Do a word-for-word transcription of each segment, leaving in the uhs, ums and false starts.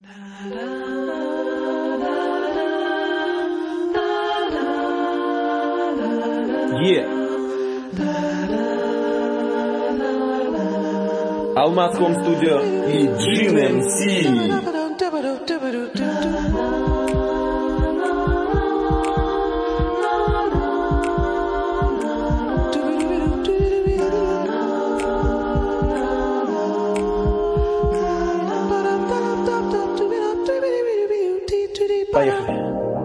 Yeah. Алмаз Home Studio и Джин эм си. Поехали.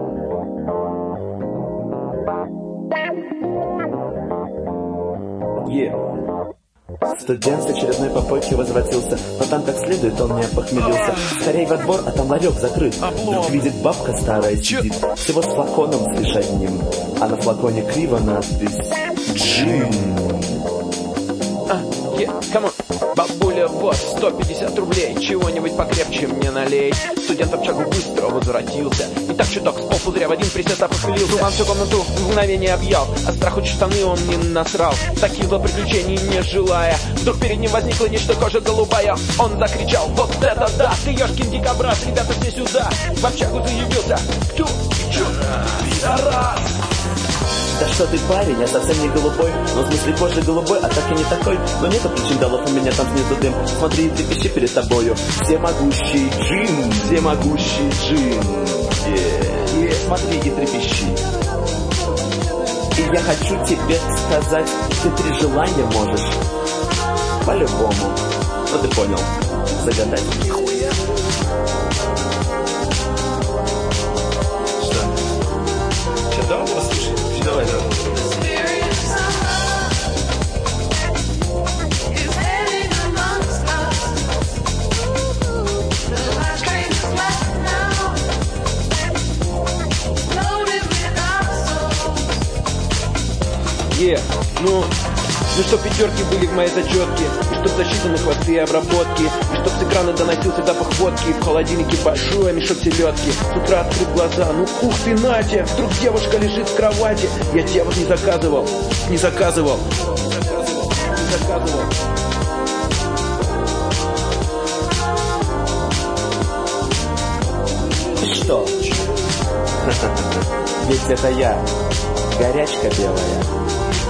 Yeah. Студент с очередной попойки возвратился, но там как следует он не опохмелился. Скорей во двор, а там ларек закрыт. Вдруг видит, бабка старая сидит, всего с флаконом лишь одним, а на флаконе криво надпись «Джин». А, yeah, come on. Бабуля, вот, сто пятьдесят рублей, чего-нибудь покрепче мне налей. Студент общагу быстро возвратился, и так чуток с полпузыря в один присед опохмелился. Туман всю комнату в мгновение объял, от страху чуть штаны он не насрал. Таких зло приключений не желая, вдруг перед ним возникло нечто кожа голубая. Он закричал: вот это да, ты ёшкин дикобраз, ребята все сюда. В общагу заявился кто? Чё? Пидорас! Да что ты, парень, я совсем не голубой, но в смысле кожи голубой, а так и не такой. Но нету причин долов, у меня там снизу дым. Смотри и трепещи перед тобою. Всемогущий джин, всемогущий джин. Yeah. Yeah. Смотри и трепещи. И я хочу тебе сказать, ты три желания можешь. По-любому. Ну ты понял. Загадать. Нихуя. Что? Сейчас давай послушай. Давай, давай. Yeah. Ну, ну чтоб пятерки были в моей зачетке, и чтоб защита на хвосты и обработки, и чтоб с экрана доносился запах водки, в холодильнике большой мешок селедки. С утра открыть глаза, ну ух ты, Натя, вдруг девушка лежит в кровати. Я тебя вот не заказывал, не заказывал, не заказывал, не заказывал. Что? Ведь это я, горячка белая.